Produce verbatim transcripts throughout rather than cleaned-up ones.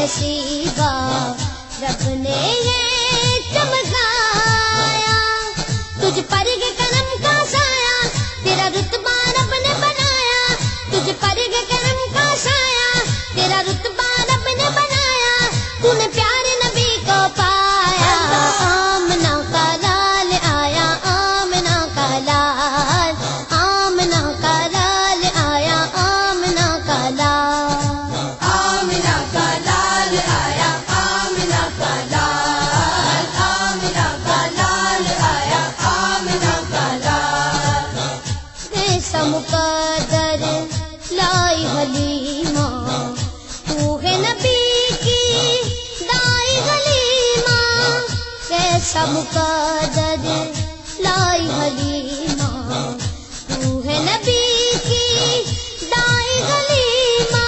نصیبہ رب نے یہ چمکایا، تجھ پر یہ کرم کا سایہ تیرا رتبہ رب نے بنایا، تجھ پر یہ کرم کا سایہ تیرا رتبہ رب نے بنایا، تو نے پیارے نبی کو پایا، آمنہ کا لال آیا، آمنہ کا لال، آمنہ کا لال آیا، آمنہ کا لال، آمنہ کا لال آیا، آمنہ کا لال، آمنہ کا لال آیا، آمنہ کا لال، ایسا مقدر لائی حلیمہ، تو ہے نبی کی دائی حلیمہ، ایسا مقدر لائی حلیمہ، تو ہے نبی کی دائی حلیمہ،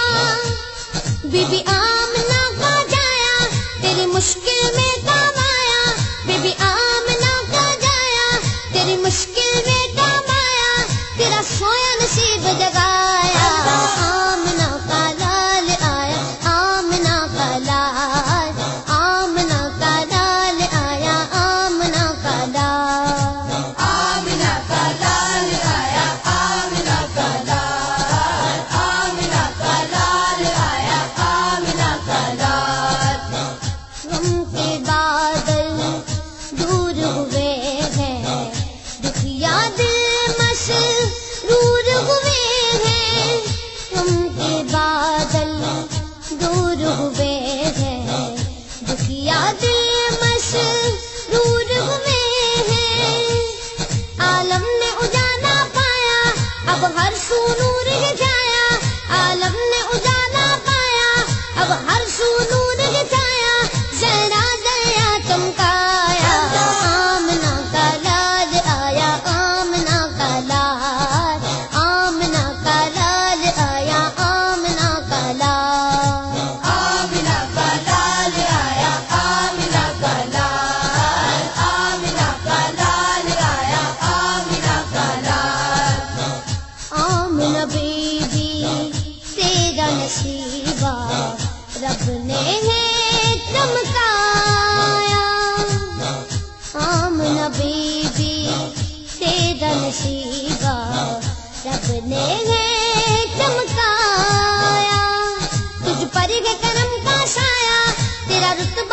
بی بی آمنہ کا جایا تیری مشکل میں کام آیا، بی بی آمنہ کا جایا تیری مشکل میں کام آیا، تیرا سویا نصیب جگایا، آمنہ کا لال آیا، آمنہ کا لال، آمنہ کا لال آیا، آمنہ کا لال، آمنہ کا لال آیا، آمنہ کا لال، آمنہ کا لال آیا، آمنہ کا لال، غم کے بادل دور ہوئے ہیں، دکھیا دل مسرور ہوئے ہیں، غم کے بادل دور ہوئے ہیں، دکھیا دل مسرور ہوئے ہیں، عالم نے اجالا پایا اب ہر سو نور ہی چھایا، عالم نے اجالا پایا اب ہر سو نور ہی چھایا، ذرا دریا چمکایا، آمنہ کا لال آیا، آمنہ کا لال، آمنہ کا لال آیا، آمنہ کا لال، آمنہ کا لال آیا، آمنہ کا لال، آمنہ کا لال آیا، آمنہ کا لال، آمنہ بی بی تیرا نصیبہ رب نے ہے چمکایا، آمنہ بی بی تیرا نصیبہ رب نے ہے چمکایا، تجھ پر یہ کرم کا سایہ تیرا رتبہ